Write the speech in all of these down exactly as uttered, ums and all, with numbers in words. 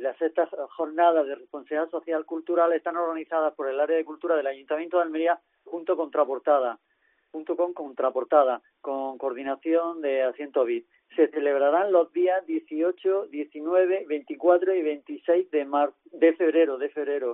las sextas jornadas de responsabilidad social cultural están organizadas por el área de cultura del Ayuntamiento de Almería junto con Contraportada, junto con Contraportada, con coordinación de Asiento V I P. Se celebrarán los días dieciocho, diecinueve, veinticuatro y veintiséis de mar de febrero, de febrero.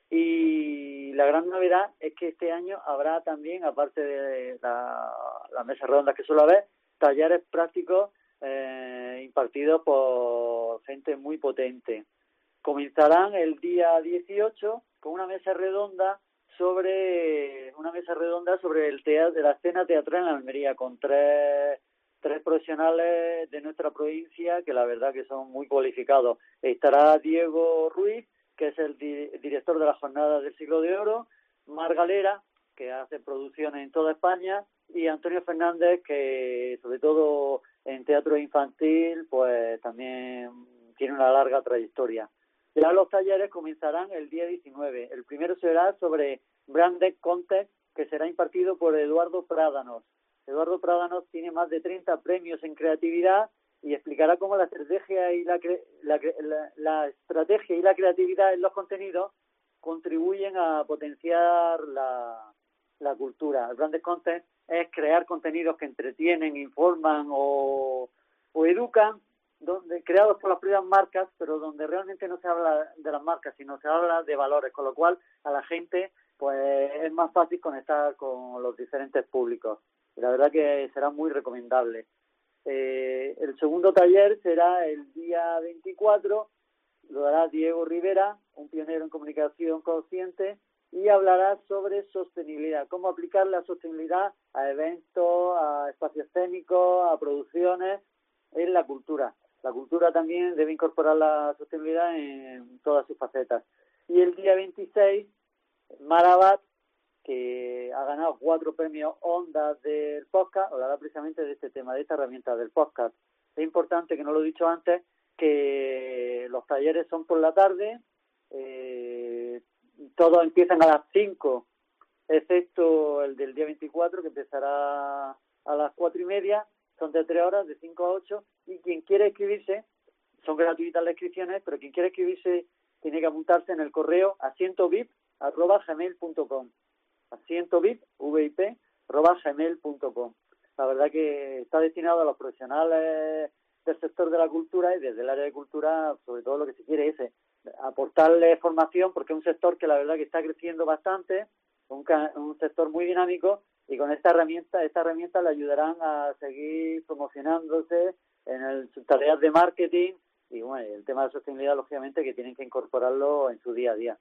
Y la gran novedad es que este año habrá también, aparte de la, las mesas redondas que suele haber, talleres prácticos eh, impartidos por gente muy potente. Comenzarán el día dieciocho con una mesa redonda sobre una mesa redonda sobre el teatro, la escena teatral en Almería, con tres tres profesionales de nuestra provincia que la verdad que son muy cualificados. Estará Diego Ruiz, que es el di- director de las Jornadas del Siglo de Oro, Mar Galera, que hace producciones en toda España, y Antonio Fernández, que sobre todo en teatro infantil, pues también tiene una larga trayectoria. Ya los talleres comenzarán el día diecinueve. El primero será sobre Branded Contest, que será impartido por Eduardo Prádanos. Eduardo Prádanos tiene más de treinta premios en creatividad y explicará cómo la estrategia y la, cre- la, la, la estrategia y la creatividad en los contenidos contribuyen a potenciar la, la cultura. El Branded Content es crear contenidos que entretienen, informan o, o educan, donde creados por las propias marcas, pero donde realmente no se habla de las marcas, sino se habla de valores, con lo cual a la gente pues es más fácil conectar con los diferentes públicos. Y la verdad que será muy recomendable. Eh, el segundo taller será el día veinticuatro, lo dará Diego Rivera, un pionero en comunicación consciente, y hablará sobre sostenibilidad, cómo aplicar la sostenibilidad a eventos, a espacios escénicos, a producciones en la cultura. La cultura también debe incorporar la sostenibilidad en todas sus facetas. Y el día veintiséis, Marabat, que ha ganado cuatro premios Ondas del podcast, hablará precisamente de este tema, de esta herramienta del podcast. Es importante, que no lo he dicho antes, que los talleres son por la tarde, eh, todos empiezan a las cinco, excepto el del día veinticuatro, que empezará a las cuatro y media, son de tres horas, de cinco a ocho, y quien quiere inscribirse, son gratuitas las inscripciones, pero quien quiere inscribirse tiene que apuntarse en el correo asiento vip arroba gmail punto com, asiento vip, V I P, arroba gmail punto com. La verdad que está destinado a los profesionales del sector de la cultura, y desde el área de cultura, sobre todo lo que se quiere es aportarle formación, porque es un sector que la verdad que está creciendo bastante, un, un sector muy dinámico, y con esta herramienta, esta herramienta le ayudarán a seguir promocionándose en el, sus tareas de marketing, y bueno, el tema de sostenibilidad, lógicamente, que tienen que incorporarlo en su día a día.